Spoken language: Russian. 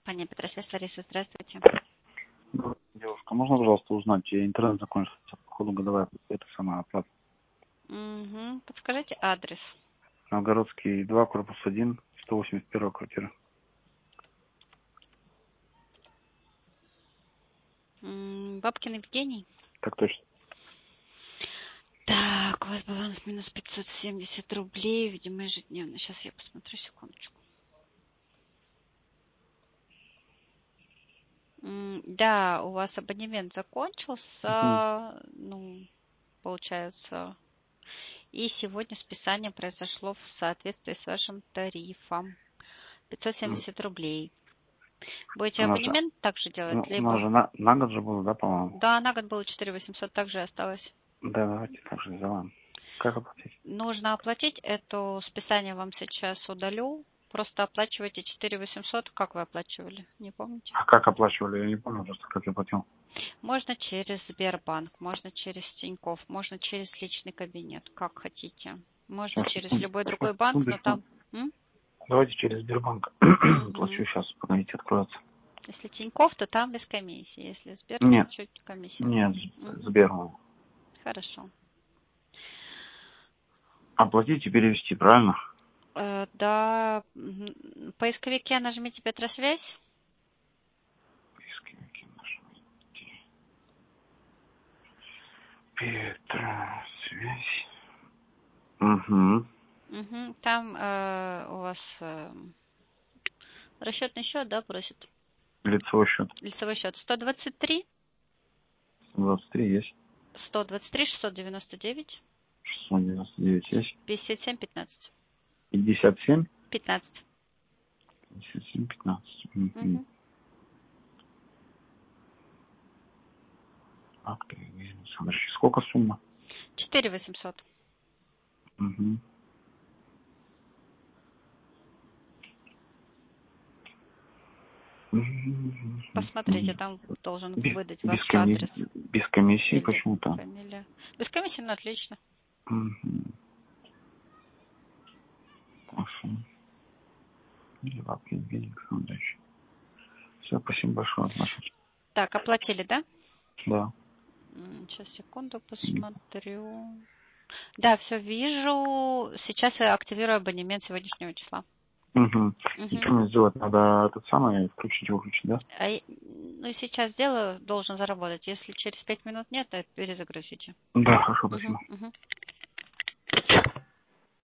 Компания Петросвязь, Лариса, здравствуйте. Девушка, можно, пожалуйста, узнать, интернет закончился, походу годовая, это самая оплата. Угу. Подскажите адрес. Новгородский 2, корпус 1, 181 квартира. Бабкин Евгений. Так точно. Так, у вас баланс минус 570 рублей, видимо, ежедневно. Сейчас я посмотрю, секундочку. Да, у вас абонемент закончился, получается, и сегодня списание произошло в соответствии с вашим тарифом. 570 рублей. Будете абонемент также делать, У нас же на год же было, да, по-моему? Да, на год было 4800, также осталось. Да, давайте так же сделаем. Как оплатить? Нужно оплатить это списание, вам сейчас удалю. Просто оплачивайте 4800. Как вы оплачивали? Не помните? А как оплачивали? Я не помню просто, как я платил. Можно через Сбербанк, можно через Тинькофф, можно через личный кабинет, как хотите. Можно через любой другой банк, но там... Давайте через Сбербанк. Плачу сейчас, погодите, откроется. Если Тинькофф, то там без комиссии. Если Сбер, Нет. чуть-чуть комиссия. Нет, Сбер. Хорошо. Оплатить и перевести, правильно? Да. В поисковике нажмите Петросвязь. Петросвязь. Угу. Там у вас расчетный счет, да, просит? Лицевой счет. Лицевой счет 123. 123 есть. 123, 699. 699 есть. 57, 15. 57? 15. 57, 15. Угу. Сколько сумма? 4800. Угу. Посмотрите, там должен выдать без ваш адрес. Без комиссии Или почему-то. фамилия. Без комиссии, ну отлично. Хорошо. Бабкин Евгений Александрович. Все, спасибо большое. Так, оплатили, да? Да. Сейчас, секунду, посмотрю. Да, все вижу. Сейчас я активирую абонемент сегодняшнего числа. И что мне сделать? Надо этот самый включить и выключить, да? Сейчас сделаю, должен заработать. Если через 5 минут нет, то перезагрузите. Да, хорошо, спасибо.